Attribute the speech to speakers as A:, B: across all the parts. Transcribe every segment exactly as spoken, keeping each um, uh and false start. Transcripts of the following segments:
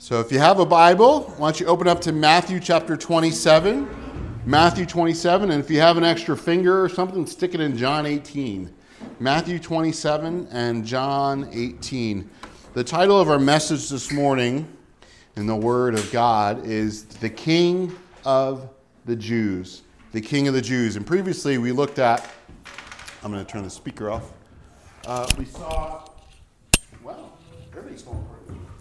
A: So if you have a Bible, why don't you open up to Matthew chapter twenty-seven. Matthew twenty-seven, and if you have an extra finger or something, stick it in John eighteen. Matthew twenty-seven and John eighteen. The title of our message this morning in the Word of God is The King of the Jews. The King of the Jews. And previously we looked at, I'm going to turn the speaker off. Uh, we saw, wow, everything's going great.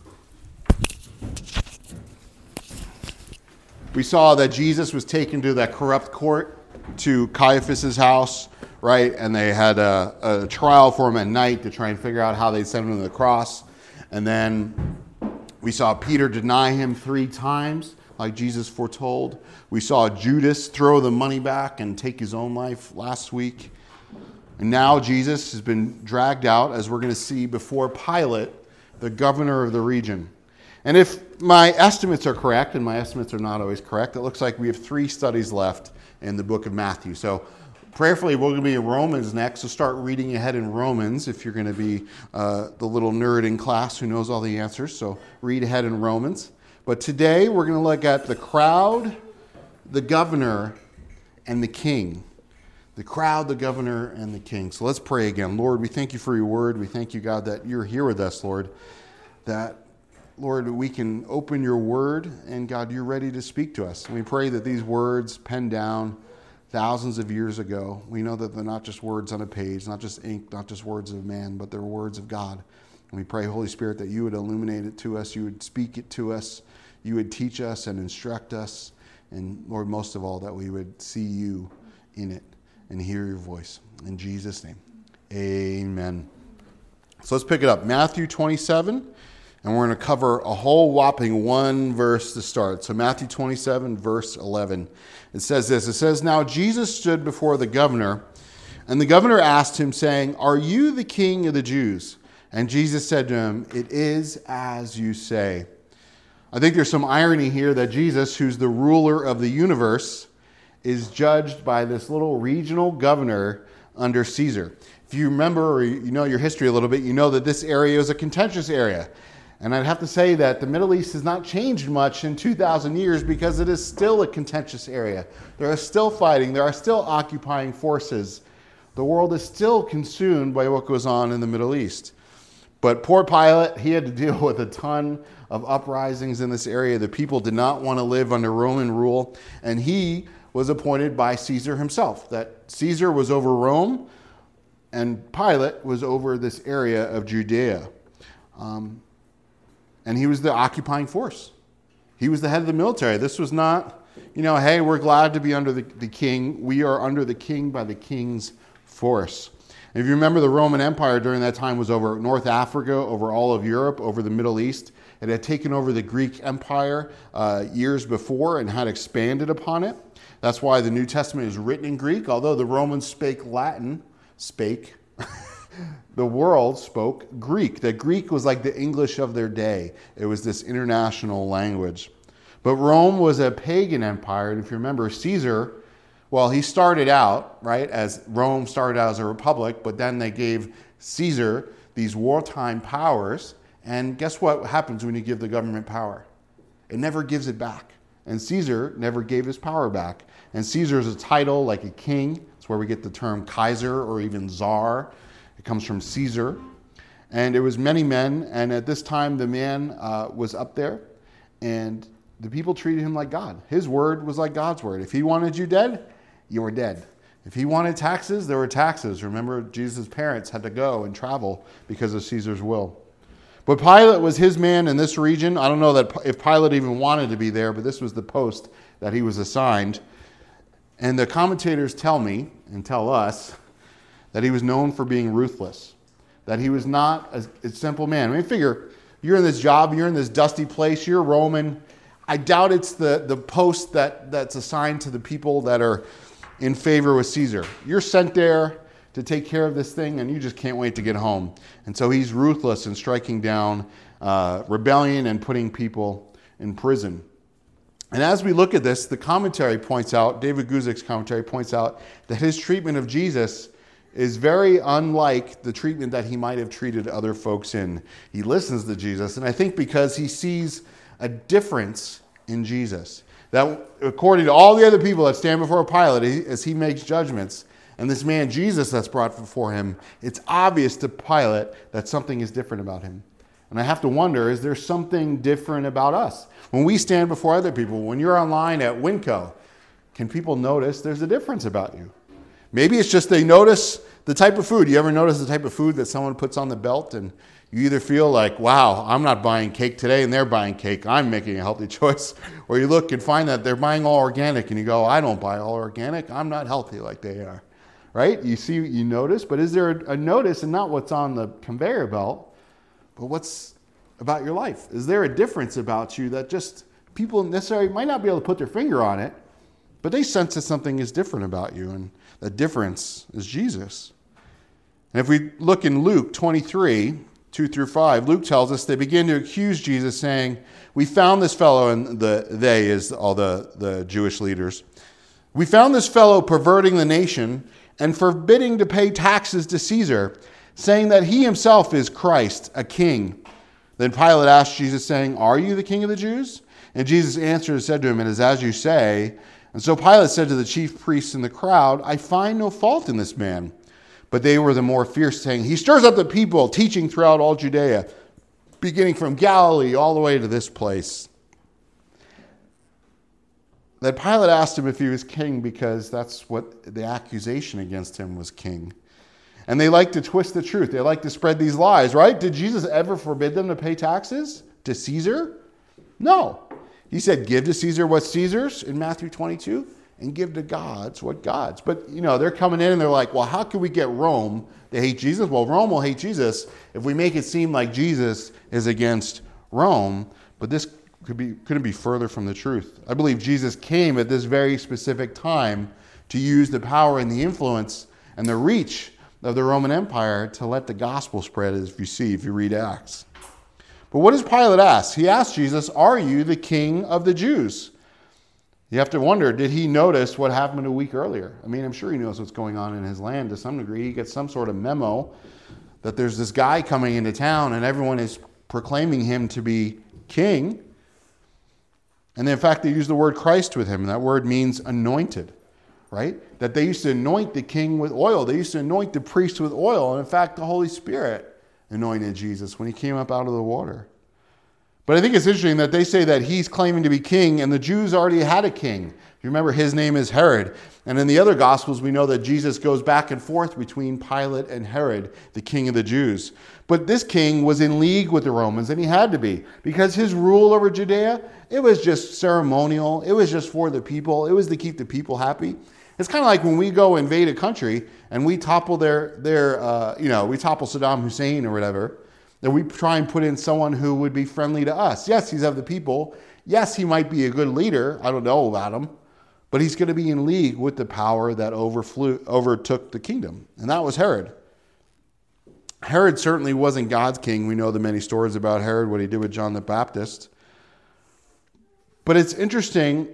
A: We saw that Jesus was taken to that corrupt court, to Caiaphas' house, right? And they had a, a trial for him at night to try and figure out how they'd send him to the cross. And then we saw Peter deny him three times, like Jesus foretold. We saw Judas throw the money back and take his own life last week. And now Jesus has been dragged out, as we're going to see, before Pilate, the governor of the region. And if my estimates are correct, and my estimates are not always correct, it looks like we have three studies left in the book of Matthew. So prayerfully, we're going to be in Romans next, so start reading ahead in Romans if you're going to be uh, the little nerd in class who knows all the answers. So read ahead in Romans. But today, we're going to look at the crowd, the governor, and the king. The crowd, the governor, and the king. So let's pray again. Lord, we thank you for your word. We thank you, God, that you're here with us, Lord, that Lord, we can open your word, and God, you're ready to speak to us. And we pray that these words penned down thousands of years ago, we know that they're not just words on a page, not just ink, not just words of man, but they're words of God. And we pray, Holy Spirit, that you would illuminate it to us, you would speak it to us, you would teach us and instruct us, and Lord, most of all, that we would see you in it and hear your voice. In Jesus' name, amen. So let's pick it up. Matthew twenty-seven. And we're going to cover a whole whopping one verse to start. So Matthew twenty-seven, verse eleven. It says this. It says, "Now Jesus stood before the governor, and the governor asked him, saying, 'Are you the king of the Jews?' And Jesus said to him, 'It is as you say.'" I think there's some irony here that Jesus, who's the ruler of the universe, is judged by this little regional governor under Caesar. If you remember, or you know your history a little bit, you know that this area is a contentious area. And I'd have to say that the Middle East has not changed much in two thousand years because it is still a contentious area. There are still fighting. There are still occupying forces. The world is still consumed by what goes on in the Middle East. But poor Pilate, he had to deal with a ton of uprisings in this area. The people did not want to live under Roman rule. And he was appointed by Caesar himself. That Caesar was over Rome and Pilate was over this area of Judea. Um, And he was the occupying force. He was the head of the military. This was not, you know, hey, we're glad to be under the, the king. We are under the king by the king's force. And if you remember, the Roman Empire during that time was over North Africa, over all of Europe, over the Middle East. It had taken over the Greek Empire uh, years before and had expanded upon it. That's why the New Testament is written in Greek. Although the Romans spake Latin, spake... the world spoke Greek. The Greek was like the English of their day. It was this international language. But Rome was a pagan empire. And if you remember, Caesar, well, he started out, right, as Rome started out as a republic, but then they gave Caesar these wartime powers. And guess what happens when you give the government power? It never gives it back. And Caesar never gave his power back. And Caesar is a title like a king. It's where we get the term Kaiser or even Czar. It comes from Caesar. And it was many men. And at this time, the man uh, was up there. And the people treated him like God. His word was like God's word. If he wanted you dead, you were dead. If he wanted taxes, there were taxes. Remember, Jesus' parents had to go and travel because of Caesar's will. But Pilate was his man in this region. I don't know that if Pilate even wanted to be there, but this was the post that he was assigned. And the commentators tell me, and tell us, that he was known for being ruthless. That he was not a, a simple man. I mean, figure, you're in this job, you're in this dusty place, you're Roman. I doubt it's the, the post that, that's assigned to the people that are in favor with Caesar. You're sent there to take care of this thing, and you just can't wait to get home. And so he's ruthless in striking down uh, rebellion and putting people in prison. And as we look at this, the commentary points out, David Guzik's commentary points out, that his treatment of Jesus is very unlike the treatment that he might have treated other folks in. He listens to Jesus, and I think because he sees a difference in Jesus. That according to all the other people that stand before Pilate as he makes judgments, and this man Jesus that's brought before him, it's obvious to Pilate that something is different about him. And I have to wonder, is there something different about us? When we stand before other people, when you're online at Winco, can people notice there's a difference about you? Maybe it's just they notice the type of food. You ever notice the type of food that someone puts on the belt and you either feel like, wow, I'm not buying cake today and they're buying cake. I'm making a healthy choice. Or you look and find that they're buying all organic and you go, I don't buy all organic. I'm not healthy like they are. Right? You see, you notice, but is there a notice and not what's on the conveyor belt, but what's about your life? Is there a difference about you that just people necessarily might not be able to put their finger on it, but they sense that something is different about you, and the difference is Jesus. And if we look in Luke twenty-three, two through five, Luke tells us they begin to accuse Jesus, saying, we found this fellow, and the they is all the, the Jewish leaders, we found this fellow perverting the nation and forbidding to pay taxes to Caesar, saying that he himself is Christ, a king. Then Pilate asked Jesus, saying, are you the king of the Jews? And Jesus answered and said to him, it is as you say. And so Pilate said to the chief priests in the crowd, I find no fault in this man. But they were the more fierce, saying, he stirs up the people, teaching throughout all Judea, beginning from Galilee all the way to this place. That Pilate asked him if he was king because that's what the accusation against him was, king. And they like to twist the truth. They like to spread these lies, right? Did Jesus ever forbid them to pay taxes to Caesar? No. He said, give to Caesar what's Caesar's in Matthew twenty-two, and give to God's what God's. But, you know, they're coming in and they're like, well, how can we get Rome to hate Jesus? Well, Rome will hate Jesus if we make it seem like Jesus is against Rome. But this could be, couldn't be further from the truth. I believe Jesus came at this very specific time to use the power and the influence and the reach of the Roman Empire to let the gospel spread, as you see if you read Acts. But what does Pilate ask? He asked Jesus, are you the king of the Jews? You have to wonder, did he notice what happened a week earlier? I mean, I'm sure he knows what's going on in his land to some degree. He gets some sort of memo that there's this guy coming into town and everyone is proclaiming him to be king. And in fact, they use the word Christ with him, and that word means anointed, right? That they used to anoint the king with oil. They used to anoint the priest with oil. And in fact, the Holy Spirit anointed Jesus when he came up out of the water. But I think it's interesting that they say that he's claiming to be king, and the Jews already had a king. You remember his name is Herod. And in the other Gospels, we know that Jesus goes back and forth between Pilate and Herod, the king of the Jews. But this king was in league with the Romans, and he had to be, because his rule over Judea, it was just ceremonial. It was just for the people. It was to keep the people happy. It's kind of like when we go invade a country and we topple their, their uh, you know, we topple Saddam Hussein or whatever, that we try and put in someone who would be friendly to us. Yes, he's of the people. Yes, he might be a good leader. I don't know about him. But he's going to be in league with the power that overflew, overtook the kingdom. And that was Herod. Herod certainly wasn't God's king. We know the many stories about Herod, what he did with John the Baptist. But it's interesting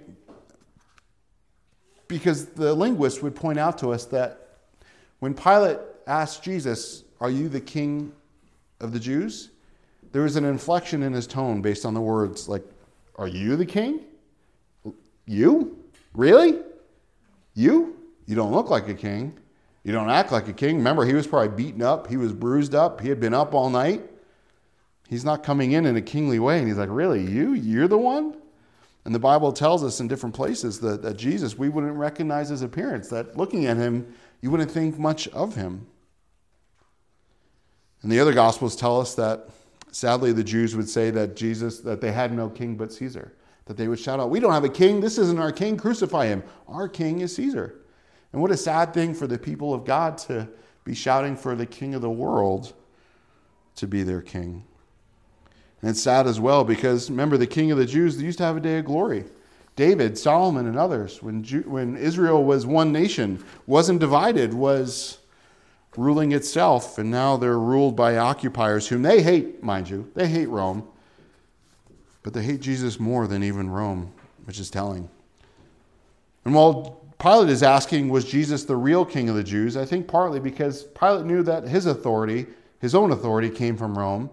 A: because the linguist would point out to us that when Pilate asked Jesus, are you the king of the Jews? There was an inflection in his tone based on the words like, are you the king? You? Really? You? You don't look like a king. You don't act like a king. Remember, he was probably beaten up. He was bruised up. He had been up all night. He's not coming in in a kingly way. And he's like, really? You? You're the one? And the Bible tells us in different places that, that Jesus, we wouldn't recognize his appearance, that looking at him, you wouldn't think much of him. And the other Gospels tell us that, sadly, the Jews would say that Jesus, that they had no king but Caesar. That they would shout out, we don't have a king. This isn't our king. Crucify him. Our king is Caesar. And what a sad thing for the people of God to be shouting for the king of the world to be their king. And it's sad as well because, remember, the king of the Jews, they used to have a day of glory. David, Solomon, and others, when, Jew, when Israel was one nation, wasn't divided, was ruling itself. And now they're ruled by occupiers whom they hate, mind you. They hate Rome. But they hate Jesus more than even Rome, which is telling. And while Pilate is asking, was Jesus the real king of the Jews? I think partly because Pilate knew that his authority, his own authority, came from Rome.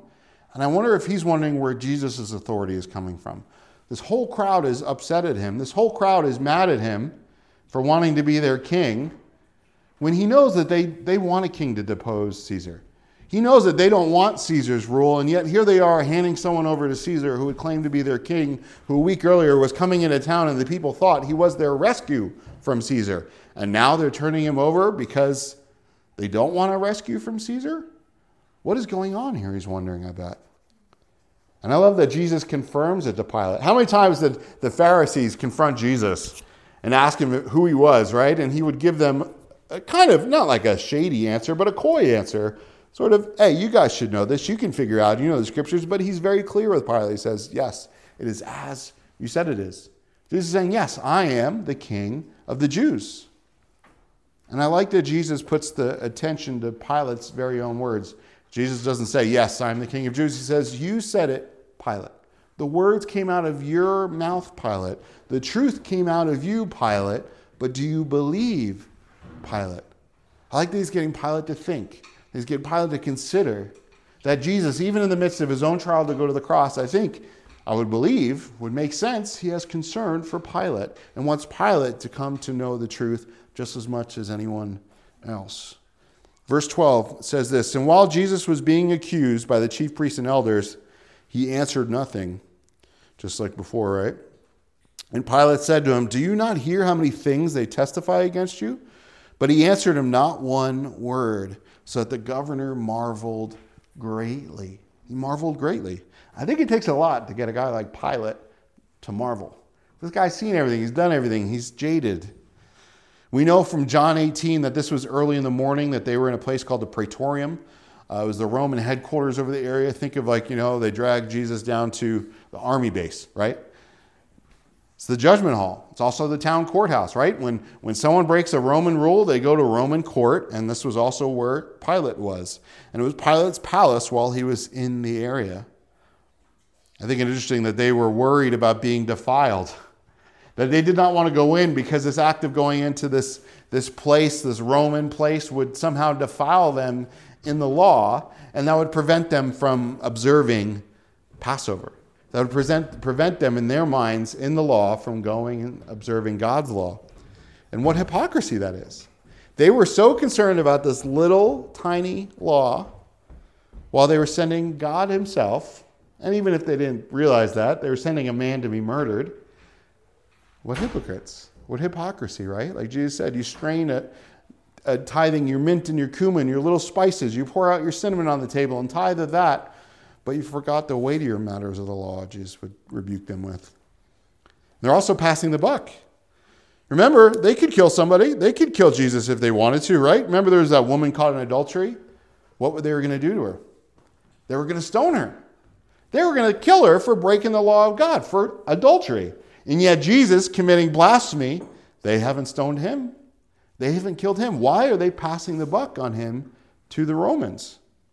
A: And I wonder if he's wondering where Jesus' authority is coming from. This whole crowd is upset at him. This whole crowd is mad at him for wanting to be their king, when he knows that they, they want a king to depose Caesar. He knows that they don't want Caesar's rule, and yet here they are handing someone over to Caesar who would claim to be their king, who a week earlier was coming into town and the people thought he was their rescue from Caesar. And now they're turning him over because they don't want a rescue from Caesar? What is going on here, he's wondering, I bet. And I love that Jesus confirms it to Pilate. How many times did the Pharisees confront Jesus and ask him who he was, right? And he would give them a kind of, not like a shady answer, but a coy answer. Sort of, hey, you guys should know this. You can figure out, you know the scriptures. But he's very clear with Pilate. He says, yes, it is as you said it is. Jesus is saying, yes, I am the king of the Jews. And I like that Jesus puts the attention to Pilate's very own words. Jesus doesn't say, yes, I'm the king of Jews. He says, you said it, Pilate. The words came out of your mouth, Pilate. The truth came out of you, Pilate. But do you believe, Pilate? I like that he's getting Pilate to think. He's getting Pilate to consider that Jesus, even in the midst of his own trial to go to the cross, I think, I would believe, would make sense. He has concern for Pilate and wants Pilate to come to know the truth just as much as anyone else. Verse twelve says this, and while Jesus was being accused by the chief priests and elders, he answered nothing, just like before, right? And Pilate said to him, do you not hear how many things they testify against you? But he answered him not one word, so that the governor marveled greatly. He marveled greatly. I think it takes a lot to get a guy like Pilate to marvel. This guy's seen everything. He's done everything. He's jaded. We know from John eighteen that this was early in the morning, that they were in a place called the Praetorium. Uh, it was the Roman headquarters over the area. Think of like, you know, they dragged Jesus down to the army base, right? It's the judgment hall. It's also the town courthouse, right? When, when someone breaks a Roman rule, they go to Roman court, and this was also where Pilate was. And it was Pilate's palace while he was in the area. I think it's interesting that they were worried about being defiled, that they did not want to go in because this act of going into this, this place, this Roman place, would somehow defile them in the law, and that would prevent them from observing Passover. That would present, prevent them in their minds in the law from going and observing God's law. And what hypocrisy that is. They were so concerned about this little tiny law while they were sending God himself, and even if they didn't realize that, they were sending a man to be murdered. What hypocrites. What hypocrisy, right? Like Jesus said, you strain at, at tithing your mint and your cumin, your little spices. You pour out your cinnamon on the table and tithe of that. But you forgot the weightier matters of the law, Jesus would rebuke them with. They're also passing the buck. Remember, they could kill somebody. They could kill Jesus if they wanted to, right? Remember there was that woman caught in adultery? What were they going to do to her? They were going to stone her. They were going to kill her for breaking the law of God, for adultery. And yet Jesus, committing blasphemy, they haven't stoned him. They haven't killed him. Why are they passing the buck on him to the Romans?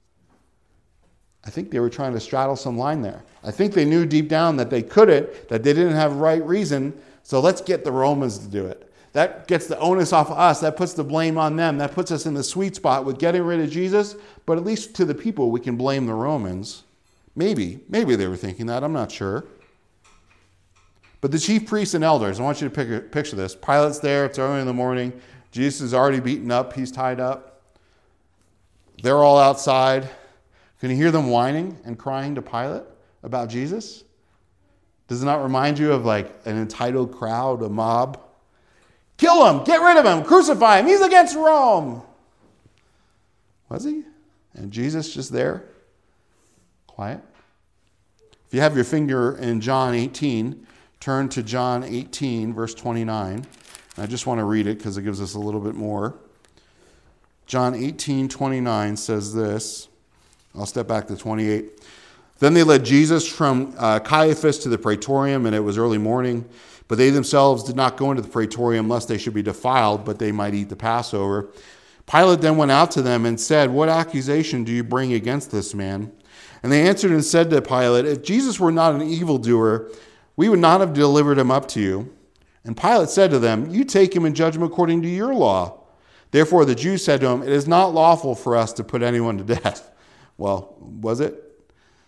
A: I think they were trying to straddle some line there. I think they knew deep down that they couldn't, that they didn't have right reason, so let's get the Romans to do it. That gets the onus off of us. That puts the blame on them. That puts us in the sweet spot with getting rid of Jesus, but at least to the people we can blame the Romans. Maybe. Maybe they were thinking that. I'm not sure. But the chief priests and elders, I want you to picture this. Pilate's there. It's early in the morning. Jesus is already beaten up. He's tied up. They're all outside. Can you hear them whining and crying to Pilate about Jesus? Does it not remind you of like an entitled crowd, a mob? Kill him! Get rid of him! Crucify him! He's against Rome! Was he? And Jesus just there, quiet. If you have your finger in John eighteen, turn to John eighteen, verse twenty-nine. And I just want to read it because it gives us a little bit more. John eighteen, twenty-nine says this. I'll step back to twenty-eight. Then they led Jesus from uh, Caiaphas to the Praetorium, and it was early morning. But they themselves did not go into the Praetorium, lest they should be defiled, but they might eat the Passover. Pilate then went out to them and said, what accusation do you bring against this man? And they answered and said to Pilate, if Jesus were not an evildoer, we would not have delivered him up to you. And Pilate said to them, you take him and judge him according to your law. Therefore the Jews said to him, it is not lawful for us to put anyone to death. Well, was it?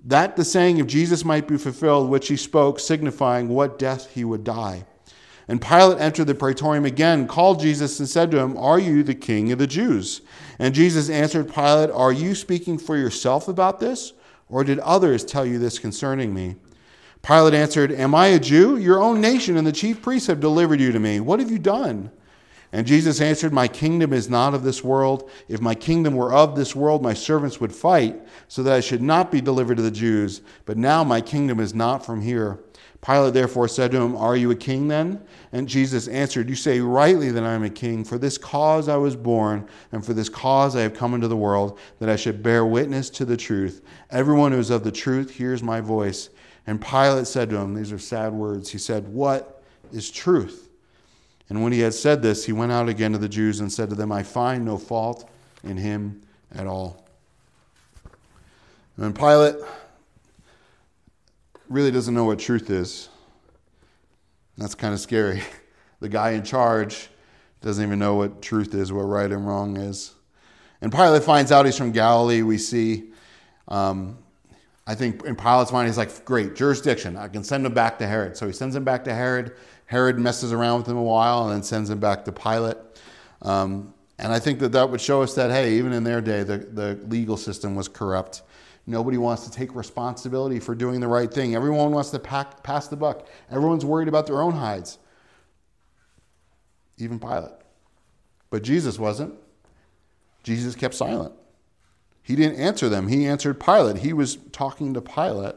A: that the saying of Jesus might be fulfilled, which he spoke, signifying what death he would die. And Pilate entered the praetorium again, called Jesus, and said to him, "Are you the king of the Jews?" And Jesus answered Pilate, "Are you speaking for yourself about this, or did others tell you this concerning me?" Pilate answered, "Am I a Jew? Your own nation and the chief priests have delivered you to me. What have you done?" And Jesus answered, "My kingdom is not of this world. If my kingdom were of this world, my servants would fight, so that I should not be delivered to the Jews. But now my kingdom is not from here." Pilate therefore said to him, "Are you a king then?" And Jesus answered, "You say rightly that I am a king. For this cause I was born, and for this cause I have come into the world, that I should bear witness to the truth. Everyone who is of the truth hears my voice." And Pilate said to him, these are sad words, he said, "What is truth?" And when he had said this, he went out again to the Jews and said to them, "I find no fault in him at all." And Pilate really doesn't know what truth is. That's kind of scary. The guy in charge doesn't even know what truth is, what right and wrong is. And Pilate finds out he's from Galilee. We see, um, I think in Pilate's mind, he's like, great, jurisdiction. I can send him back to Herod. So he sends him back to Herod. Herod messes around with him a while and then sends him back to Pilate. Um, and I think that that would show us that, hey, even in their day, the, the legal system was corrupt. Nobody wants to take responsibility for doing the right thing. Everyone wants to pack, pass the buck. Everyone's worried about their own hides. Even Pilate. But Jesus wasn't. Jesus kept silent. He didn't answer them. He answered Pilate. He was talking to Pilate.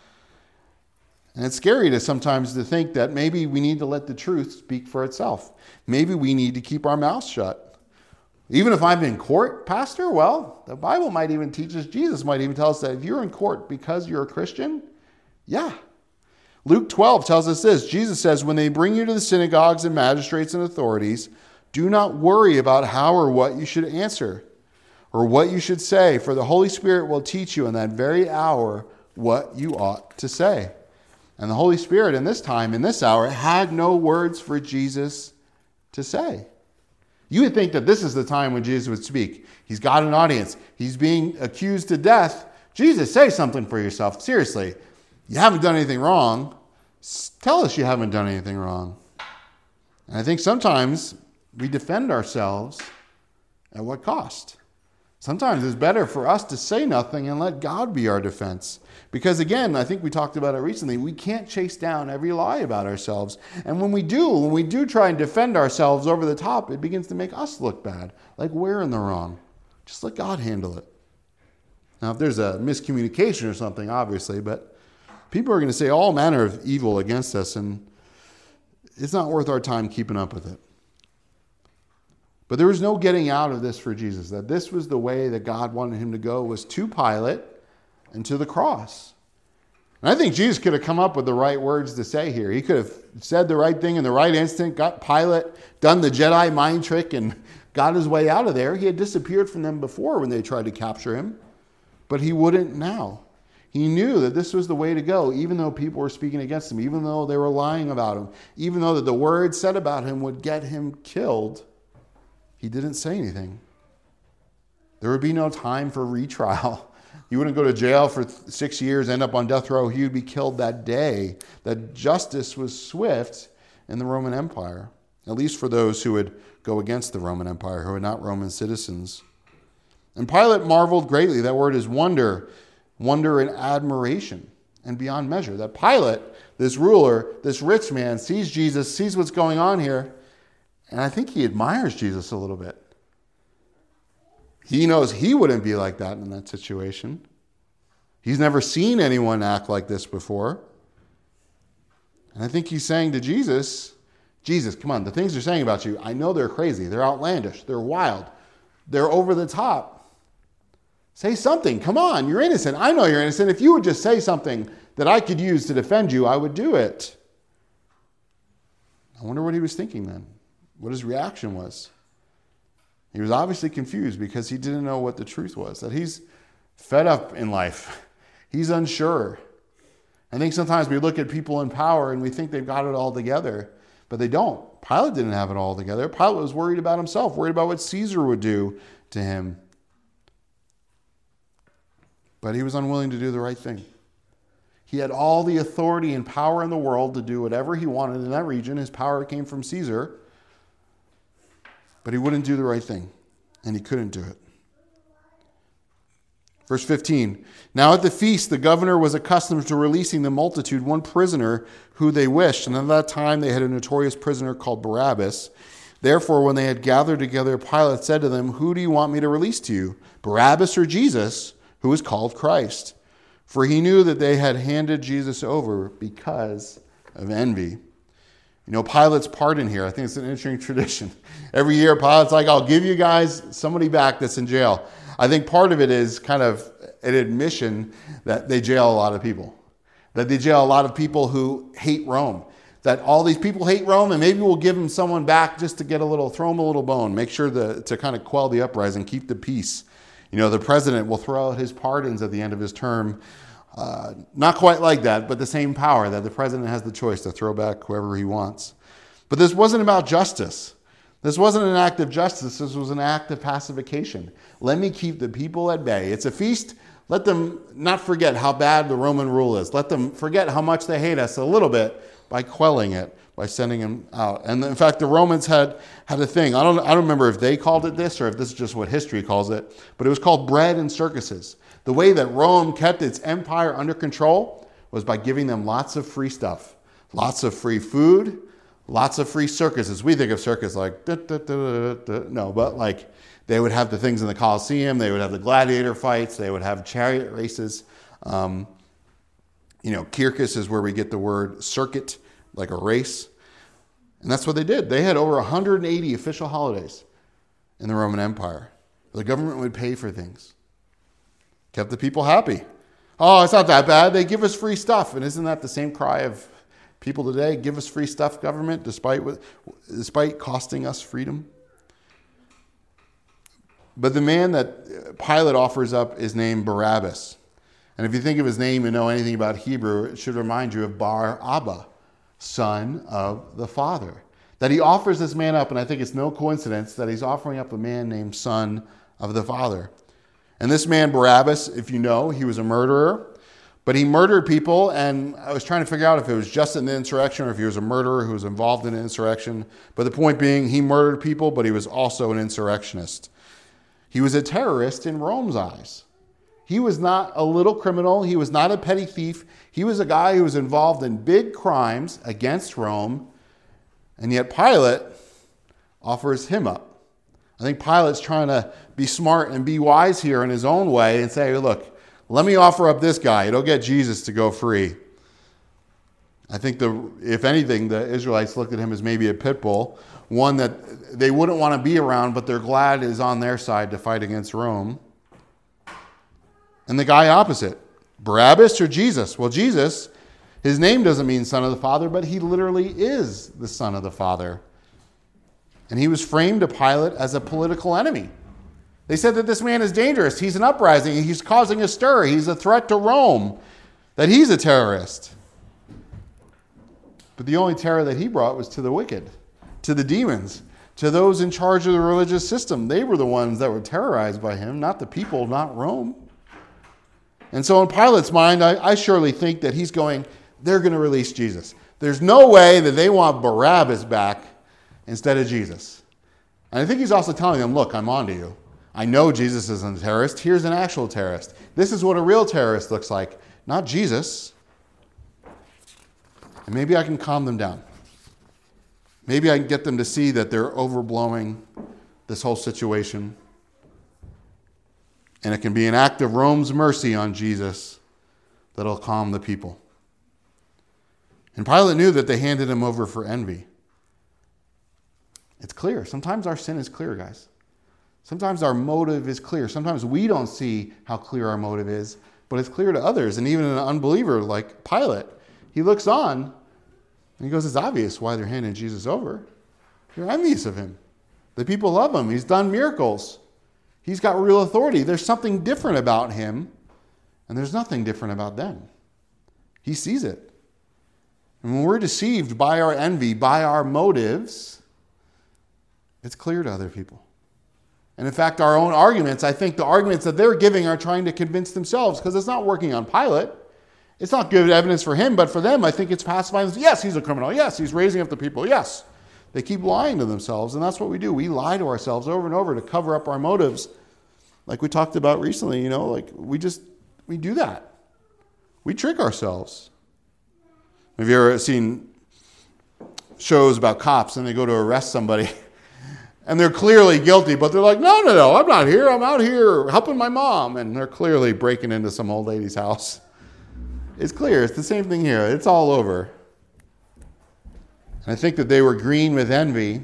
A: And it's scary to sometimes to think that maybe we need to let the truth speak for itself. Maybe we need to keep our mouths shut. Even if I'm in court, Pastor, well, the Bible might even teach us, Jesus might even tell us that if you're in court because you're a Christian, yeah. Luke twelve tells us this. Jesus says, "When they bring you to the synagogues and magistrates and authorities, do not worry about how or what you should answer or what you should say, for the Holy Spirit will teach you in that very hour what you ought to say." And the Holy Spirit in this time, in this hour, had no words for Jesus to say. You would think that this is the time when Jesus would speak. He's got an audience. He's being accused to death. Jesus, say something for yourself. Seriously, you haven't done anything wrong. Tell us you haven't done anything wrong. And I think sometimes we defend ourselves at what cost? Sometimes it's better for us to say nothing and let God be our defense. Because again, I think we talked about it recently, we can't chase down every lie about ourselves. And when we do, when we do try and defend ourselves over the top, it begins to make us look bad. Like we're in the wrong. Just let God handle it. Now, if there's a miscommunication or something, obviously, but people are going to say all manner of evil against us, and it's not worth our time keeping up with it. But there was no getting out of this for Jesus, that this was the way that God wanted him to go, was to Pilate and to the cross. And I think Jesus could have come up with the right words to say here. He could have said the right thing in the right instant, got Pilate, done the Jedi mind trick, and got his way out of there. He had disappeared from them before when they tried to capture him, but he wouldn't now. He knew that this was the way to go, even though people were speaking against him, even though they were lying about him, even though that the words said about him would get him killed. He didn't say anything. There would be no time for retrial. He wouldn't go to jail for six years, end up on death row. He would be killed that day. That justice was swift in the Roman Empire, at least for those who would go against the Roman Empire, who are not Roman citizens. And Pilate marveled greatly. That word is wonder, wonder and admiration, and beyond measure. That Pilate, this ruler, this rich man, sees Jesus, sees what's going on here, and I think he admires Jesus a little bit. He knows he wouldn't be like that in that situation. He's never seen anyone act like this before. And I think he's saying to Jesus, Jesus, come on, the things they're saying about you, I know they're crazy, they're outlandish, they're wild, they're over the top. Say something, come on, you're innocent. I know you're innocent. If you would just say something that I could use to defend you, I would do it. I wonder what he was thinking then. What his reaction was. He was obviously confused because he didn't know what the truth was, that he's fed up in life. He's unsure. I think sometimes we look at people in power and we think they've got it all together, but they don't. Pilate didn't have it all together. Pilate was worried about himself, worried about what Caesar would do to him. But he was unwilling to do the right thing. He had all the authority and power in the world to do whatever he wanted in that region. His power came from Caesar. But he wouldn't do the right thing, and he couldn't do it. Verse fifteen, now at the feast, the governor was accustomed to releasing the multitude one prisoner who they wished. And at that time, they had a notorious prisoner called Barabbas. Therefore, when they had gathered together, Pilate said to them, who do you want me to release to you, Barabbas or Jesus, who is called Christ? For he knew that they had handed Jesus over because of envy. You know, Pilate's pardon here, I think it's an interesting tradition. Every year, Pilate's like, I'll give you guys somebody back that's in jail. I think part of it is kind of an admission that they jail a lot of people. That they jail a lot of people who hate Rome. That all these people hate Rome, and maybe we'll give them someone back just to get a little, throw them a little bone. Make sure to, to kind of quell the uprising, keep the peace. You know, the president will throw out his pardons at the end of his term. Uh, not quite like that, but the same power that the president has the choice to throw back whoever he wants. But this wasn't about justice. This wasn't an act of justice. This was an act of pacification. Let me keep the people at bay. It's a feast. Let them not forget how bad the Roman rule is. Let them forget how much they hate us a little bit by quelling it, by sending them out. And in fact, the Romans had, had a thing. I don't, I don't remember if they called it this or if this is just what history calls it, but it was called bread and circuses. The way that Rome kept its empire under control was by giving them lots of free stuff. Lots of free food, lots of free circuses. We think of circus like, da, da, da, da, da. No, but like they would have the things in the Colosseum. They would have the gladiator fights. They would have chariot races. Um, you know, circus is where we get the word circuit, like a race. And that's what they did. They had over one hundred eighty official holidays in the Roman Empire. The government would pay for things. Kept the people happy. Oh, it's not that bad. They give us free stuff. And isn't that the same cry of people today? Give us free stuff, government, despite what, despite costing us freedom. But the man that Pilate offers up is named Barabbas. And if you think of his name and know anything about Hebrew, it should remind you of Bar Abba, son of the Father. That he offers this man up, and I think it's no coincidence that he's offering up a man named Son of the Father. And this man, Barabbas, if you know, he was a murderer, but he murdered people, and I was trying to figure out if it was just an insurrection or if he was a murderer who was involved in an insurrection. But the point being, he murdered people, but he was also an insurrectionist. He was a terrorist in Rome's eyes. He was not a little criminal. He was not a petty thief. He was a guy who was involved in big crimes against Rome, and yet Pilate offers him up. I think Pilate's trying to be smart and be wise here in his own way and say, look, let me offer up this guy. It'll get Jesus to go free. I think, the, if anything, the Israelites looked at him as maybe a pit bull, one that they wouldn't want to be around, but they're glad is on their side to fight against Rome. And the guy opposite, Barabbas or Jesus? Well, Jesus, his name doesn't mean son of the Father, but he literally is the Son of the Father. And he was framed to Pilate as a political enemy. They said that this man is dangerous. He's an uprising. He's causing a stir. He's a threat to Rome. That he's a terrorist. But the only terror that he brought was to the wicked, to the demons, to those in charge of the religious system. They were the ones that were terrorized by him, not the people, not Rome. And so in Pilate's mind, I, I surely think that he's going, they're going to release Jesus. There's no way that they want Barabbas back instead of Jesus. And I think he's also telling them, look, I'm on to you. I know Jesus isn't a terrorist. Here's an actual terrorist. This is what a real terrorist looks like, not Jesus. And maybe I can calm them down. Maybe I can get them to see that they're overblowing this whole situation. And it can be an act of Rome's mercy on Jesus that'll calm the people. And Pilate knew that they handed him over for envy. It's clear. Sometimes our sin is clear, guys. Sometimes our motive is clear. Sometimes we don't see how clear our motive is, but it's clear to others. And even an unbeliever like Pilate, he looks on and he goes, it's obvious why they're handing Jesus over. They're envious of him. The people love him. He's done miracles. He's got real authority. There's something different about him, and there's nothing different about them. He sees it. And when we're deceived by our envy, by our motives, it's clear to other people. And in fact, our own arguments, I think the arguments that they're giving are trying to convince themselves, because it's not working on Pilate. It's not good evidence for him, but for them, I think it's pacifying. Yes, he's a criminal. Yes, he's raising up the people. Yes. They keep lying to themselves, and that's what we do. We lie to ourselves over and over to cover up our motives. Like we talked about recently, you know, like we just, we do that. We trick ourselves. Have you ever seen shows about cops and they go to arrest somebody and they're clearly guilty, but they're like, no, no, no, I'm not here. I'm out here helping my mom. And they're clearly breaking into some old lady's house. It's clear. It's the same thing here. It's all over. And I think that they were green with envy.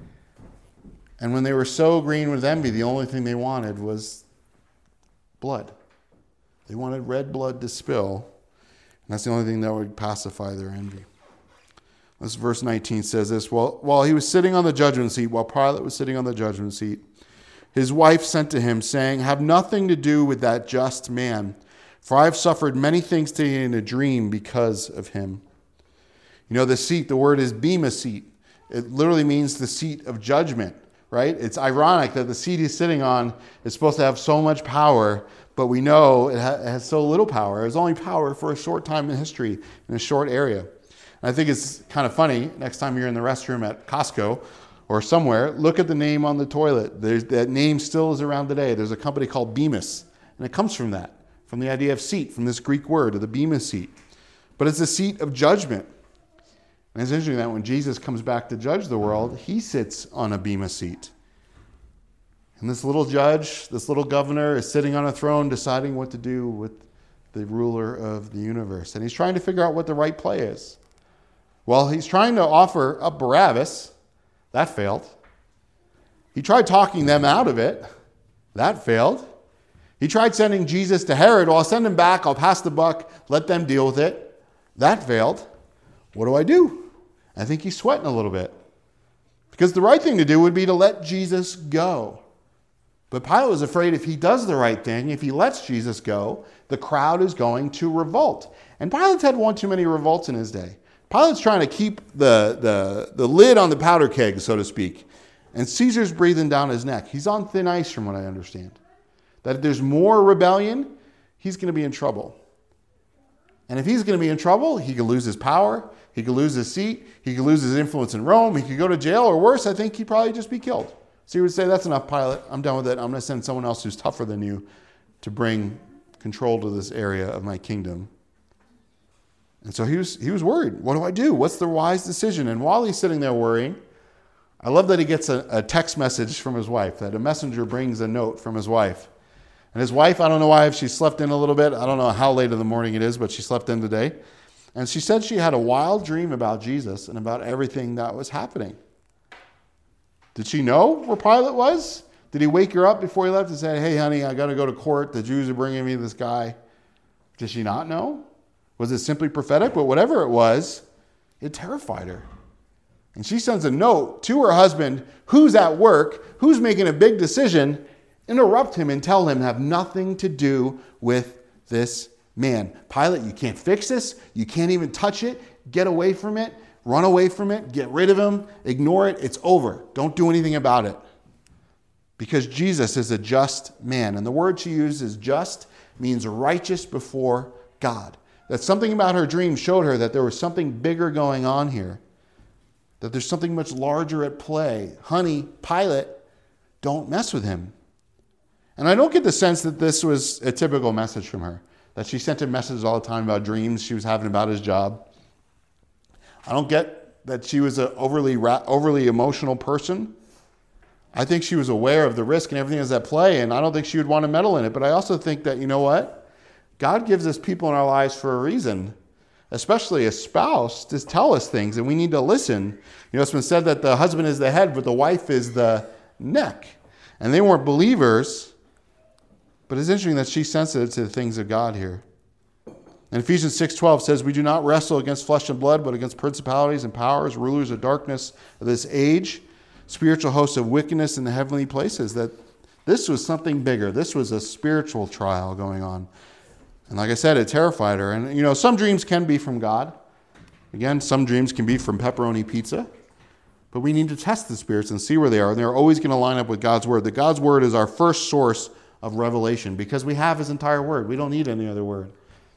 A: And when they were so green with envy, the only thing they wanted was blood. They wanted red blood to spill. And that's the only thing that would pacify their envy. This verse nineteen says this, while, while he was sitting on the judgment seat, while Pilate was sitting on the judgment seat, his wife sent to him, saying, have nothing to do with that just man, for I have suffered many things to you in a dream because of him. You know, the seat, the word is bema seat. It literally means the seat of judgment, right? It's ironic that the seat he's sitting on is supposed to have so much power, but we know it, ha- it has so little power. It has only power for a short time in history, in a short area. And I think it's kind of funny, next time you're in the restroom at Costco or somewhere, look at the name on the toilet. There's, that name still is around today. There's a company called Bemis, and it comes from that, from the idea of seat, from this Greek word, of the Bema seat. But it's a seat of judgment. And it's interesting that when Jesus comes back to judge the world, he sits on a Bema seat. And this little judge, this little governor is sitting on a throne deciding what to do with the ruler of the universe. And he's trying to figure out what the right play is. Well, he's trying to offer up Barabbas. That failed. He tried talking them out of it. That failed. He tried sending Jesus to Herod. Well, I'll send him back. I'll pass the buck. Let them deal with it. That failed. What do I do? I think he's sweating a little bit. Because the right thing to do would be to let Jesus go. But Pilate was afraid if he does the right thing, if he lets Jesus go, the crowd is going to revolt. And Pilate's had one too many revolts in his day. Pilate's trying to keep the, the, the lid on the powder keg, so to speak. And Caesar's breathing down his neck. He's on thin ice from what I understand. That if there's more rebellion, he's going to be in trouble. And if he's going to be in trouble, he could lose his power. He could lose his seat. He could lose his influence in Rome. He could go to jail, or worse, I think he'd probably just be killed. So he would say, that's enough, Pilate. I'm done with it. I'm going to send someone else who's tougher than you to bring control to this area of my kingdom. And so he was he was worried. What do I do? What's the wise decision? And while he's sitting there worrying, I love that he gets a, a text message from his wife, that a messenger brings a note from his wife. And his wife, I don't know why, if she slept in a little bit. I don't know how late in the morning it is, but she slept in today. And she said she had a wild dream about Jesus and about everything that was happening. Did she know where Pilate was? Did he wake her up before he left and say, hey, honey, I got to go to court. The Jews are bringing me this guy. Did she not know? Was it simply prophetic? But whatever it was, it terrified her. And she sends a note to her husband, who's at work, who's making a big decision, interrupt him and tell him to have nothing to do with this man. Pilate, you can't fix this. You can't even touch it. Get away from it. Run away from it. Get rid of him. Ignore it. It's over. Don't do anything about it. Because Jesus is a just man. And the word she uses, just, means righteous before God. That something about her dream showed her that there was something bigger going on here. That there's something much larger at play. Honey, Pilate, don't mess with him. And I don't get the sense that this was a typical message from her. That she sent him messages all the time about dreams she was having about his job. I don't get that she was an overly, overly emotional person. I think she was aware of the risk and everything that's at play, and I don't think she would want to meddle in it. But I also think that, you know what? God gives us people in our lives for a reason, especially a spouse, to tell us things, and we need to listen. You know, it's been said that the husband is the head, but the wife is the neck. And they weren't believers, but it's interesting that she's sensitive to the things of God here. And Ephesians six twelve says, we do not wrestle against flesh and blood, but against principalities and powers, rulers of darkness of this age, spiritual hosts of wickedness in the heavenly places. That this was something bigger. This was a spiritual trial going on. And like I said, it terrified her. And, you know, some dreams can be from God. Again, some dreams can be from pepperoni pizza. But we need to test the spirits and see where they are. And they're always going to line up with God's word. That God's word is our first source of revelation because we have his entire word. We don't need any other word.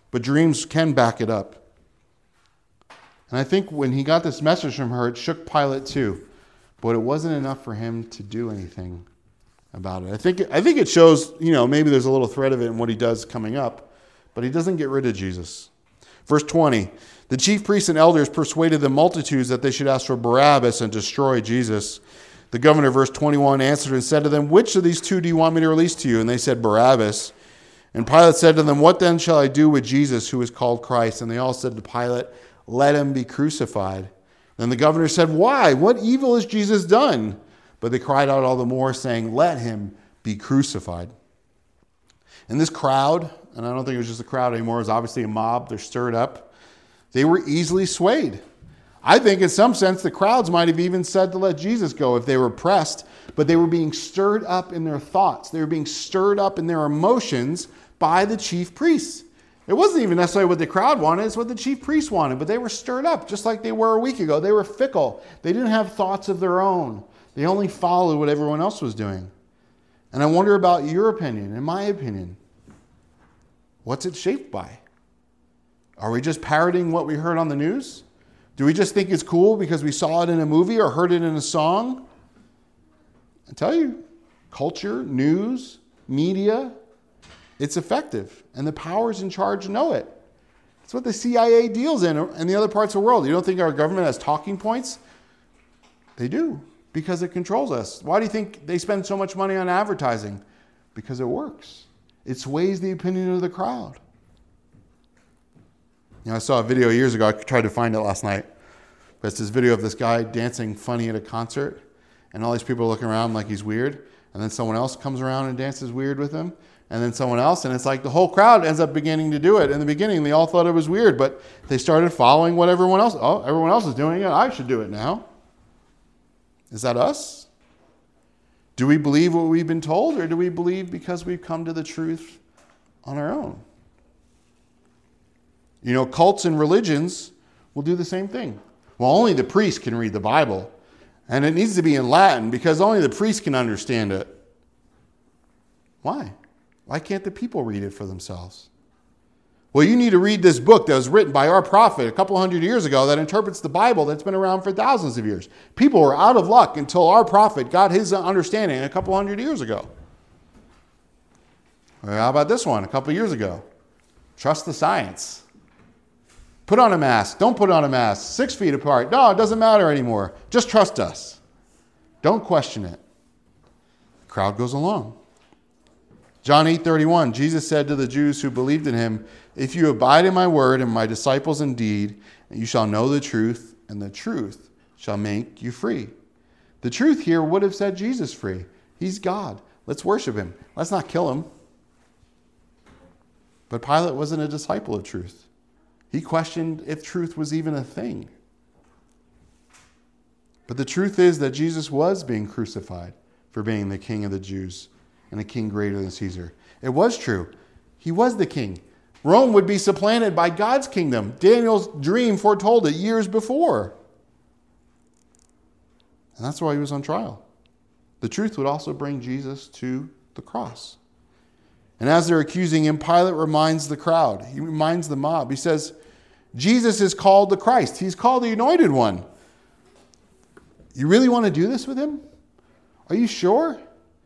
A: but dreams can back it up. And I think when he got this message from her, it shook Pilate too. But it wasn't enough for him to do anything about it. I think I think it shows, you know, maybe there's a little thread of it in what he does coming up, but he doesn't get rid of Jesus. Verse twenty, the chief priests and elders persuaded the multitudes that they should ask for Barabbas and destroy Jesus. The governor, verse twenty-one, answered and said to them, which of these two do you want me to release to you? And they said, Barabbas. And Pilate said to them, what then shall I do with Jesus, who is called Christ? And they all said to Pilate, let him be crucified. Then the governor said, why? What evil has Jesus done? But they cried out all the more, saying, let him be crucified. And this crowd, and I don't think it was just a crowd anymore, it was obviously a mob, they're stirred up. They were easily swayed. I think in some sense the crowds might have even said to let Jesus go if they were pressed, but they were being stirred up in their thoughts. They were being stirred up in their emotions by the chief priests. It wasn't even necessarily what the crowd wanted, it's what the chief priests wanted, but they were stirred up just like they were a week ago. They were fickle. They didn't have thoughts of their own. They only followed what everyone else was doing. And I wonder about your opinion and my opinion. What's it shaped by? Are we just parroting what we heard on the news? Do we just think it's cool because we saw it in a movie or heard it in a song? I tell you, culture, news, media, it's effective. And the powers in charge know it. It's what the C I A deals in and the other parts of the world. You don't think our government has talking points? They do, because it controls us. Why do you think they spend so much money on advertising? Because it works. It sways the opinion of the crowd. You know, I saw a video years ago. I tried to find it last night. But it's this video of this guy dancing funny at a concert. And all these people are looking around like he's weird. And then someone else comes around and dances weird with him. And then someone else. And it's like the whole crowd ends up beginning to do it. In the beginning, they all thought it was weird. But they started following what everyone else... Oh, everyone else is doing it. I should do it now. Is that us? Do we believe what we've been told? Or do we believe because we've come to the truth on our own? You know, cults and religions will do the same thing. Well, only the priest can read the Bible. And it needs to be in Latin because only the priest can understand it. Why? Why can't the people read it for themselves? Well, you need to read this book that was written by our prophet a couple hundred years ago that interprets the Bible that's been around for thousands of years. People were out of luck until our prophet got his understanding a couple hundred years ago. Well, how about this one a couple years ago? Trust the science. Put on a mask. Don't put on a mask. Six feet apart. No, it doesn't matter anymore. Just trust us. Don't question it. The crowd goes along. John eight thirty-one, Jesus said to the Jews who believed in him, if you abide in my word and my disciples indeed, you shall know the truth, and the truth shall make you free. The truth here would have set Jesus free. He's God. Let's worship him. Let's not kill him. But Pilate wasn't a disciple of truth. He questioned if truth was even a thing. But the truth is that Jesus was being crucified for being the king of the Jews and a king greater than Caesar. It was true. He was the king. Rome would be supplanted by God's kingdom. Daniel's dream foretold it years before. And that's why he was on trial. The truth would also bring Jesus to the cross. And as they're accusing him, Pilate reminds the crowd. He reminds the mob. He says, Jesus is called the Christ. He's called the Anointed One. You really want to do this with him? Are you sure?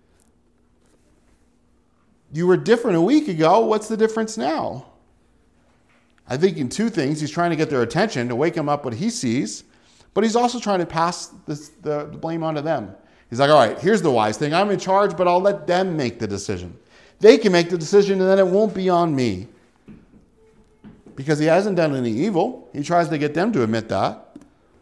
A: You were different a week ago. What's the difference now? I think in two things. He's trying to get their attention, to wake them up what he sees. But he's also trying to pass this, the, the blame onto them. He's like, all right, here's the wise thing. I'm in charge, but I'll let them make the decision. They can make the decision, and then it won't be on me. Because he hasn't done any evil. He tries to get them to admit that.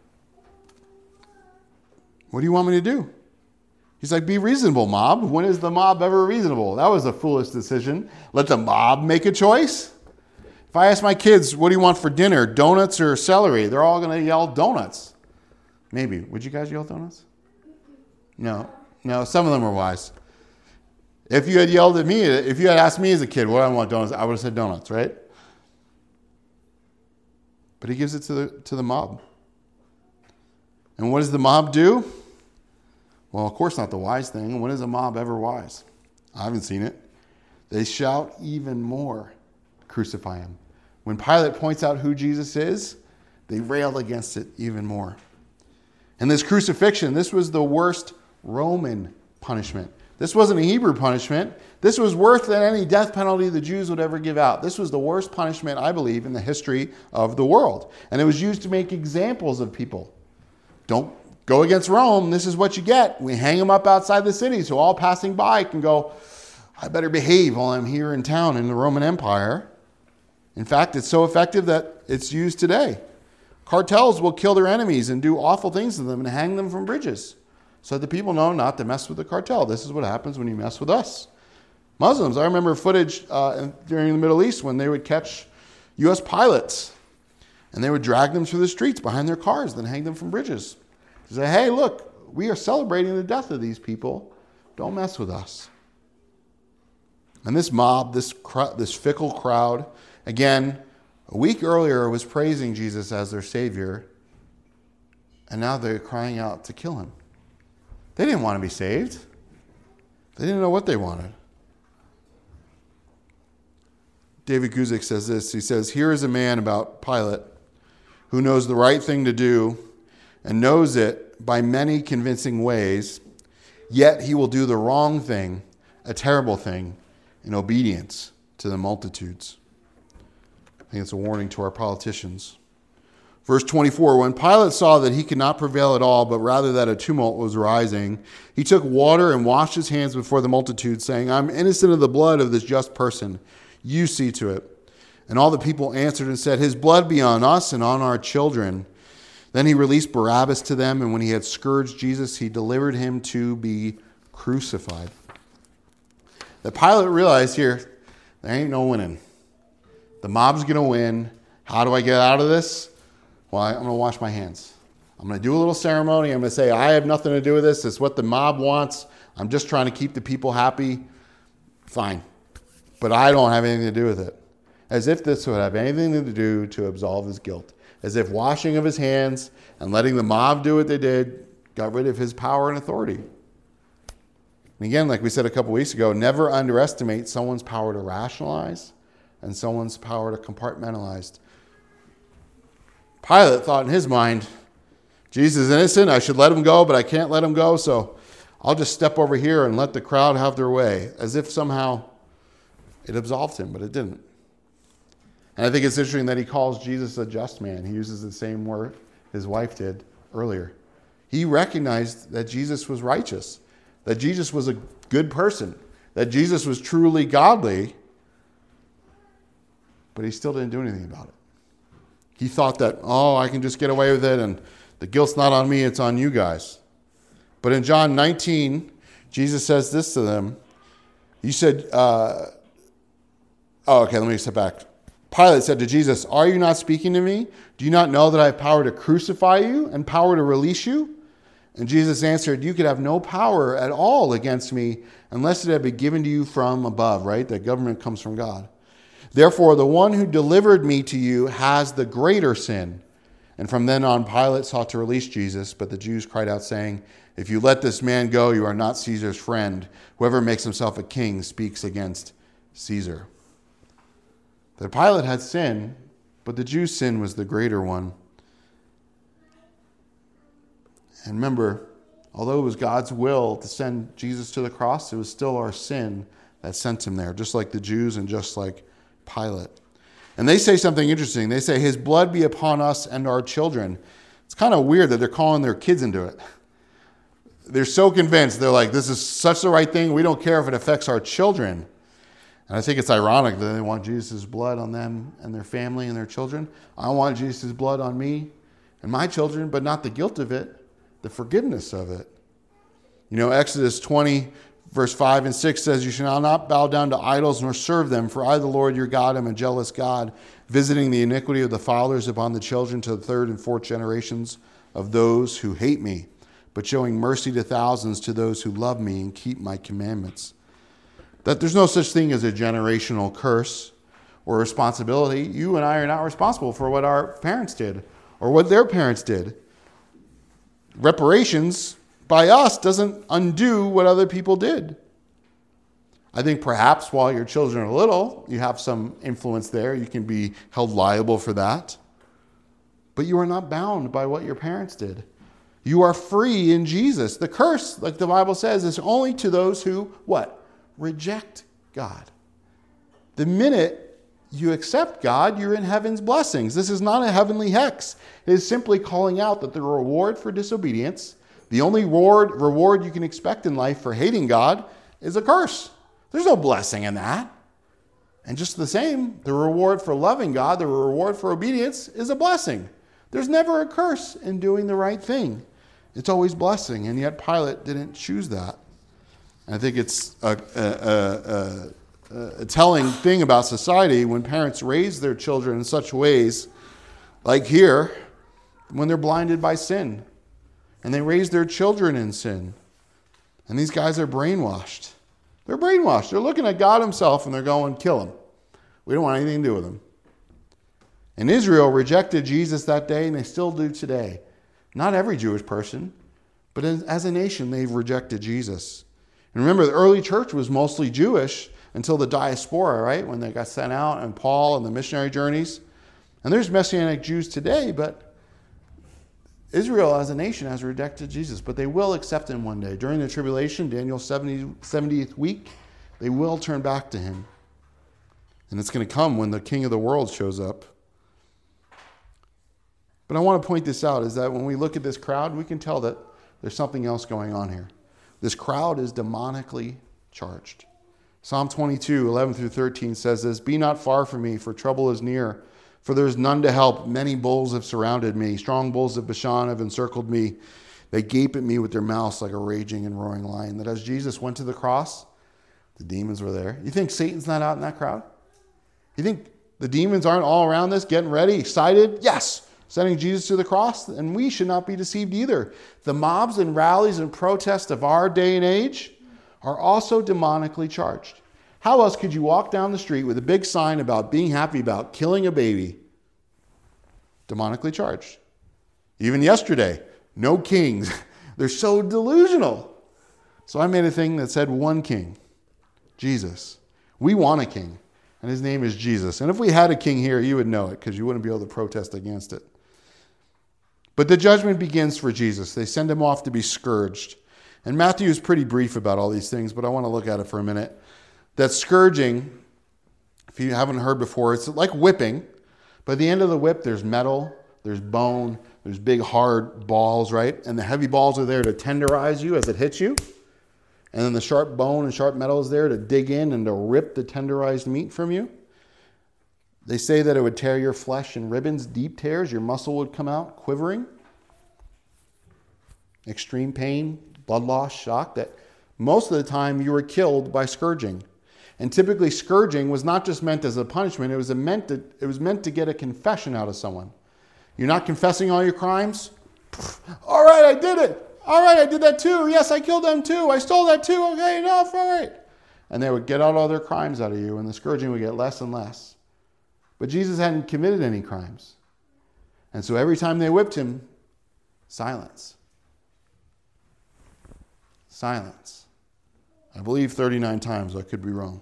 A: What do you want me to do? He's like, be reasonable, mob. When is the mob ever reasonable? That was a foolish decision. Let the mob make a choice. If I ask my kids, what do you want for dinner, donuts or celery? They're all going to yell donuts. Maybe. Would you guys yell donuts? No. No, some of them are wise. If you had yelled at me, if you had asked me as a kid, what do I want donuts? I would have said donuts, right? But he gives it to the, to the mob. And what does the mob do? Well, of course not the wise thing. When is a mob ever wise? I haven't seen it. They shout even more, crucify him. When Pilate points out who Jesus is, they rail against it even more. And this crucifixion, this was the worst Roman punishment. This wasn't a Hebrew punishment. This was worse than any death penalty the Jews would ever give out. This was the worst punishment, I believe, in the history of the world. And it was used to make examples of people. Don't go against Rome. This is what you get. We hang them up outside the city so all passing by can go, I better behave while I'm here in town in the Roman Empire. In fact, it's so effective that it's used today. Cartels will kill their enemies and do awful things to them and hang them from bridges so that the people know not to mess with the cartel. This is what happens when you mess with us. Muslims, I remember footage uh, during the Middle East when they would catch U S pilots and they would drag them through the streets behind their cars, then hang them from bridges. They say, hey, look, we are celebrating the death of these people. Don't mess with us. And this mob, this cr- this fickle crowd, again, a week earlier was praising Jesus as their Savior, and now they're crying out to kill him. They didn't want to be saved. They didn't know what they wanted. David Guzik says this. He says, here is a man about Pilate who knows the right thing to do and knows it by many convincing ways, yet he will do the wrong thing, a terrible thing, in obedience to the multitudes. I think it's a warning to our politicians. Verse twenty-four, when Pilate saw that he could not prevail at all, but rather that a tumult was rising, he took water and washed his hands before the multitude, saying, I'm innocent of the blood of this just person. You see to it. And all the people answered and said, his blood be on us and on our children. Then he released Barabbas to them, and when he had scourged Jesus, he delivered him to be crucified. The Pilate realized here, there ain't no winning. The mob's going to win. How do I get out of this? Well, I'm going to wash my hands. I'm going to do a little ceremony. I'm going to say, I have nothing to do with this. It's what the mob wants. I'm just trying to keep the people happy. Fine. But I don't have anything to do with it. As if this would have anything to do to absolve his guilt. As if washing of his hands and letting the mob do what they did got rid of his power and authority. And again, like we said a couple weeks ago, never underestimate someone's power to rationalize and someone's power to compartmentalize. Pilate thought in his mind, Jesus is innocent, I should let him go, but I can't let him go, so I'll just step over here and let the crowd have their way, as if somehow it absolved him, but it didn't. And I think it's interesting that he calls Jesus a just man. He uses the same word his wife did earlier. He recognized that Jesus was righteous, that Jesus was a good person, that Jesus was truly godly, but he still didn't do anything about it. He thought that, oh, I can just get away with it, and the guilt's not on me, it's on you guys. But in John nineteen, Jesus says this to them. He said, uh, oh, okay, let me step back. Pilate said to Jesus, are you not speaking to me? Do you not know that I have power to crucify you and power to release you? And Jesus answered, you could have no power at all against me unless it had been given to you from above, right? That government comes from God. Therefore, the one who delivered me to you has the greater sin. And from then on, Pilate sought to release Jesus, but the Jews cried out, saying, if you let this man go, you are not Caesar's friend. Whoever makes himself a king speaks against Caesar. That Pilate had sin, but the Jews' sin was the greater one. And remember, although it was God's will to send Jesus to the cross, it was still our sin that sent him there, just like the Jews and just like Pilate. And they say something interesting. They say, his blood be upon us and our children. It's kind of weird that they're calling their kids into it. They're so convinced. They're like, this is such the right thing. We don't care if it affects our children. And I think it's ironic that they want Jesus' blood on them and their family and their children. I want Jesus' blood on me and my children, but not the guilt of it, the forgiveness of it. You know, Exodus twenty, verse five and six says, you shall not bow down to idols nor serve them, for I, the Lord your God, am a jealous God, visiting the iniquity of the fathers upon the children to the third and fourth generations of those who hate me, but showing mercy to thousands to those who love me and keep my commandments. That there's no such thing as a generational curse or responsibility. You and I are not responsible for what our parents did or what their parents did. Reparations by us doesn't undo what other people did. I think perhaps while your children are little, you have some influence there. You can be held liable for that. But you are not bound by what your parents did. You are free in Jesus. The curse, like the Bible says, is only to those who, what? Reject God. The minute you accept God, you're in heaven's blessings. This is not a heavenly hex. It is simply calling out that the reward for disobedience, the only reward, reward you can expect in life for hating God, is a curse. There's no blessing in that. And just the same, the reward for loving God, the reward for obedience is a blessing. There's never a curse in doing the right thing. It's always blessing, and yet Pilate didn't choose that. And I think it's a, a, a, a, a telling thing about society when parents raise their children in such ways, like here, when they're blinded by sin, and they raise their children in sin. And these guys are brainwashed. They're brainwashed. They're looking at God himself and they're going, kill him. We don't want anything to do with him. And Israel rejected Jesus that day, and they still do today. Not every Jewish person, but as a nation, they've rejected Jesus. And remember, the early church was mostly Jewish until the diaspora, right? When they got sent out, and Paul and the missionary journeys. And there's Messianic Jews today, but Israel as a nation has rejected Jesus, but they will accept him one day. During the tribulation, Daniel's seventieth week, they will turn back to him. And it's going to come when the king of the world shows up. But I want to point this out, is that when we look at this crowd, we can tell that there's something else going on here. This crowd is demonically charged. Psalm twenty-two, eleven through thirteen says this, "Be not far from me, for trouble is near. For there is none to help. Many bulls have surrounded me. Strong bulls of Bashan have encircled me. They gape at me with their mouths like a raging and roaring lion." That as Jesus went to the cross, the demons were there. You think Satan's not out in that crowd? You think the demons aren't all around this, getting ready, excited? Yes, sending Jesus to the cross. And we should not be deceived either. The mobs and rallies and protests of our day and age are also demonically charged. How else could you walk down the street with a big sign about being happy about killing a baby? Demonically charged. Even yesterday, no kings. They're so delusional. So I made a thing that said one king, Jesus. We want a king, and his name is Jesus. And if we had a king here, you would know it because you wouldn't be able to protest against it. But the judgment begins for Jesus. They send him off to be scourged. And Matthew is pretty brief about all these things, but I want to look at it for a minute. That scourging, if you haven't heard before, it's like whipping. By the end of the whip, there's metal, there's bone, there's big hard balls, right? And the heavy balls are there to tenderize you as it hits you. And then the sharp bone and sharp metal is there to dig in and to rip the tenderized meat from you. They say that it would tear your flesh in ribbons, deep tears. Your muscle would come out quivering. Extreme pain, blood loss, shock. That most of the time you were killed by scourging. And typically scourging was not just meant as a punishment, it was, a meant to, it was meant to get a confession out of someone. You're not confessing all your crimes? All right, I did it. All right, I did that too. Yes, I killed them too. I stole that too. Okay, enough, all right. And they would get out all their crimes out of you, and the scourging would get less and less. But Jesus hadn't committed any crimes. And so every time they whipped him, silence. Silence. I believe thirty-nine times. I could be wrong.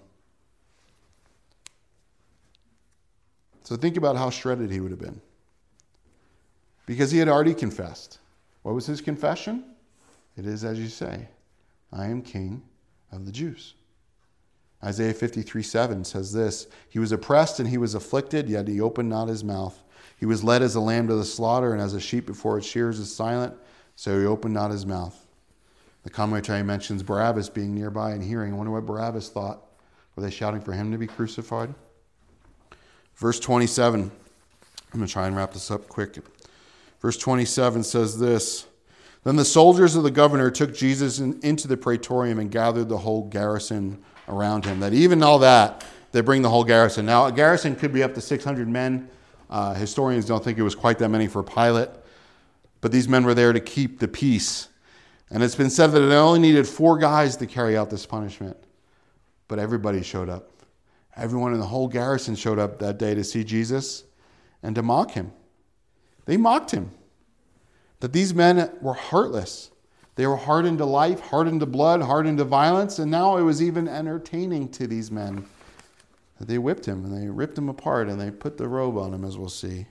A: So think about how shredded he would have been. Because he had already confessed. What was his confession? It is as you say, I am king of the Jews. Isaiah fifty-three seven says this, "He was oppressed and he was afflicted, yet he opened not his mouth. He was led as a lamb to the slaughter, and as a sheep before its shears is silent, so he opened not his mouth." The commentary mentions Barabbas being nearby and hearing. I wonder what Barabbas thought. Were they shouting for him to be crucified? Verse twenty-seven. I'm going to try and wrap this up quick. Verse twenty-seven says this, "Then the soldiers of the governor took Jesus in, into the praetorium and gathered the whole garrison around him." That even all that, they bring the whole garrison. Now, a garrison could be up to six hundred men. Uh, historians don't think it was quite that many for Pilate. But these men were there to keep the peace. And it's been said that they only needed four guys to carry out this punishment. But everybody showed up. Everyone in the whole garrison showed up that day to see Jesus and to mock him. They mocked him. That these men were heartless. They were hardened to life, hardened to blood, hardened to violence, and now it was even entertaining to these men. They whipped him, and they ripped him apart, and they put the robe on him, as we'll see.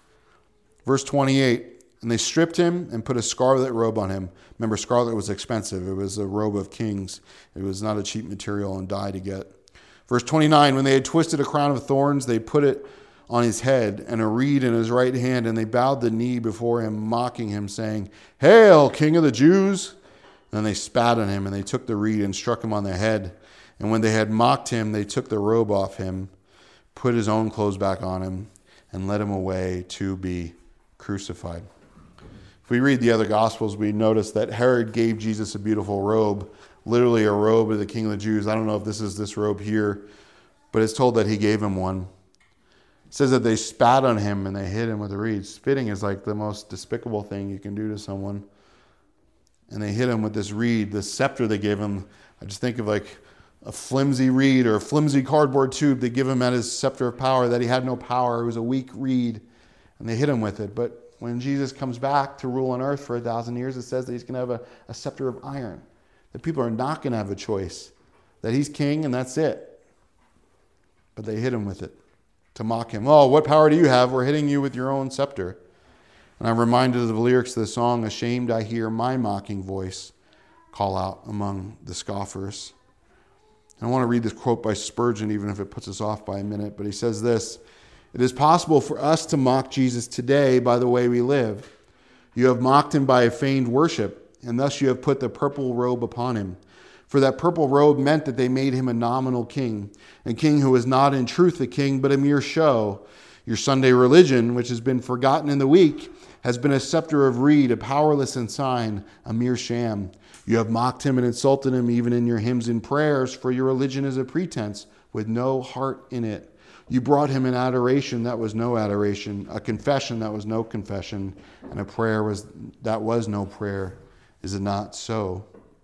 A: Verse twenty-eight, and they stripped him and put a scarlet robe on him. Remember, scarlet was expensive. It was a robe of kings. It was not a cheap material and dye to get. Verse twenty-nine, when they had twisted a crown of thorns, they put it on his head and a reed in his right hand, and they bowed the knee before him, mocking him, saying, "Hail, King of the Jews!" And then they spat on him, and they took the reed and struck him on the head. And when they had mocked him, they took the robe off him, put his own clothes back on him, and led him away to be crucified. If we read the other Gospels, we notice that Herod gave Jesus a beautiful robe, literally a robe of the King of the Jews. I don't know if this is this robe here, but it's told that he gave him one. It says that they spat on him and they hit him with a reed. Spitting is like the most despicable thing you can do to someone. And they hit him with this reed, this scepter they gave him. I just think of like a flimsy reed or a flimsy cardboard tube they give him at his scepter of power, that he had no power. It was a weak reed, and they hit him with it. But when Jesus comes back to rule on earth for a thousand years, it says that he's going to have a, a scepter of iron, that people are not going to have a choice, that he's king and that's it. But they hit him with it to mock him. Oh, what power do you have? We're hitting you with your own scepter. And I'm reminded of the lyrics of the song, "Ashamed I hear my mocking voice call out among the scoffers." I want to read this quote by Spurgeon, even if it puts us off by a minute, but he says this: "It is possible for us to mock Jesus today by the way we live. You have mocked him by a feigned worship, and thus you have put the purple robe upon him. For that purple robe meant that they made him a nominal king, a king who was not in truth a king, but a mere show. Your Sunday religion, which has been forgotten in the week, has been a scepter of reed, a powerless ensign, a mere sham. You have mocked him and insulted him even in your hymns and prayers, for your religion is a pretense with no heart in it. You brought him an adoration that was no adoration, a confession that was no confession, and a prayer was that was no prayer. Is it not so?"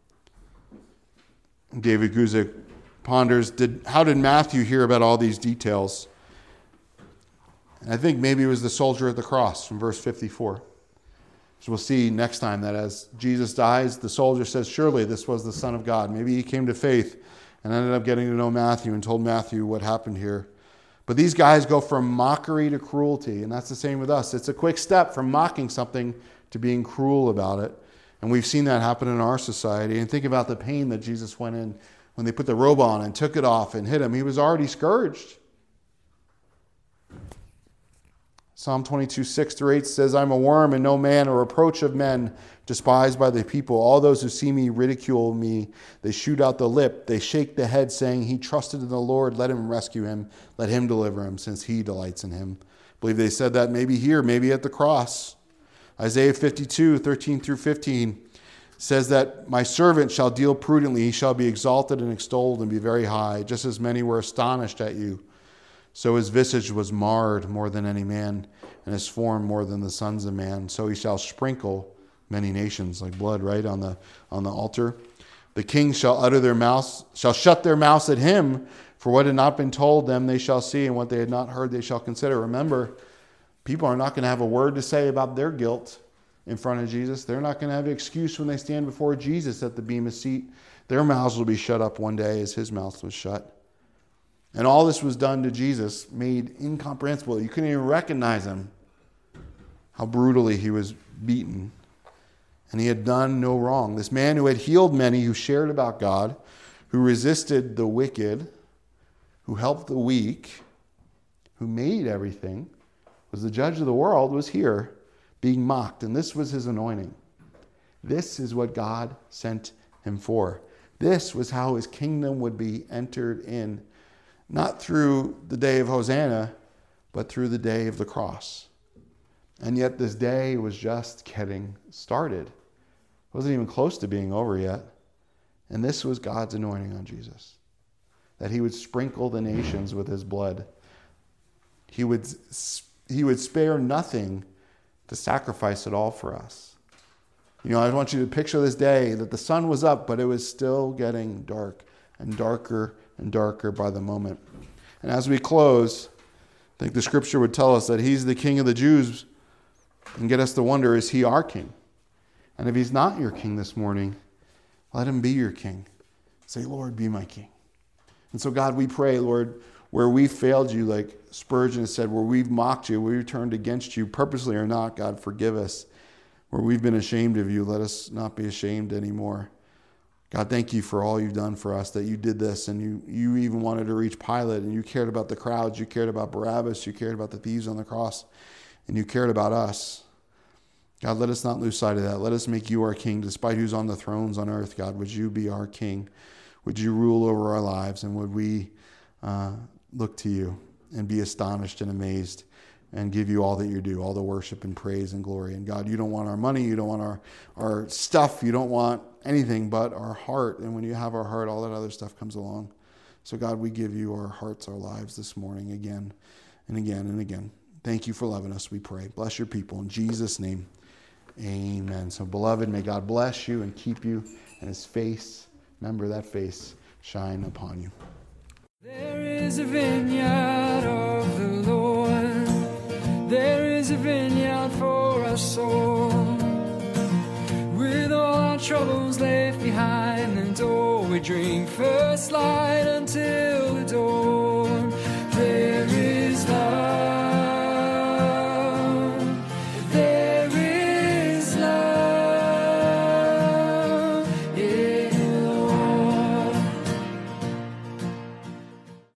A: David Guzik ponders, did, how did Matthew hear about all these details? And I think maybe it was the soldier at the cross from verse fifty-four. So we'll see next time that as Jesus dies, the soldier says, surely this was the Son of God. Maybe he came to faith and ended up getting to know Matthew and told Matthew what happened here. But these guys go from mockery to cruelty, and that's the same with us. It's a quick step from mocking something to being cruel about it. And we've seen that happen in our society. And think about the pain that Jesus went in when they put the robe on and took it off and hit him. He was already scourged. Psalm twenty-two, six through eight says, "I'm a worm and no man, a reproach of men, despised by the people. All those who see me ridicule me. They shoot out the lip. They shake the head, saying, he trusted in the Lord. Let him rescue him. Let him deliver him, since he delights in him." I believe they said that maybe here, maybe at the cross. Isaiah fifty-two, thirteen through fifteen says that my servant shall deal prudently. He shall be exalted and extolled and be very high. Just as many were astonished at you, so his visage was marred more than any man, and his form more than the sons of man. So he shall sprinkle many nations like blood, right, on the on the altar. The kings shall utter their mouths, shall shut their mouths at him, for what had not been told them they shall see, and what they had not heard they shall consider. Remember, people are not going to have a word to say about their guilt in front of Jesus. They're not going to have an excuse when they stand before Jesus at the bema seat. Their mouths will be shut up one day as his mouth was shut. And all this was done to Jesus, made incomprehensible. You couldn't even recognize him, how brutally he was beaten. And he had done no wrong. This man who had healed many, who shared about God, who resisted the wicked, who helped the weak, who made everything, was the judge of the world, was here being mocked. And this was his anointing. This is what God sent him for. This was how his kingdom would be entered in. Not through the day of Hosanna, but through the day of the cross. And yet this day was just getting started. It wasn't even close to being over yet. And this was God's anointing on Jesus. That he would sprinkle the nations with his blood. He would, he would spare nothing to sacrifice it all for us. You know, I want you to picture this day that the sun was up, but it was still getting dark and darker and darker by the moment. And as we close, I think the scripture would tell us that he's the King of the Jews and get us to wonder, is he our king? And if he's not your king this morning, let him be your king. Say, Lord, be my king. And so, God, we pray, Lord, where we failed you, like Spurgeon said, where we've mocked you, where we turned against you, purposely or not, God, forgive us. Where we've been ashamed of you, let us not be ashamed anymore. God, thank you for all you've done for us, that you did this, and you, you even wanted to reach Pilate, and you cared about the crowds, you cared about Barabbas, you cared about the thieves on the cross, and you cared about us. God, let us not lose sight of that. Let us make you our king, despite who's on the thrones on earth. God, would you be our king? Would you rule over our lives? And would we uh, look to you and be astonished and amazed and give you all that you do, all the worship and praise and glory. And God, you don't want our money. You don't want our, our stuff. You don't want anything but our heart. And when you have our heart, all that other stuff comes along. So God, we give you our hearts, our lives this morning again and again and again. Thank you for loving us, we pray. Bless your people in Jesus' name. Amen. So beloved, may God bless you and keep you, and his face, remember that face, shine upon you.
B: There is a vineyard of the Lord. There is a vineyard for our soul. With all our troubles left behind, and all we drink first light until the door.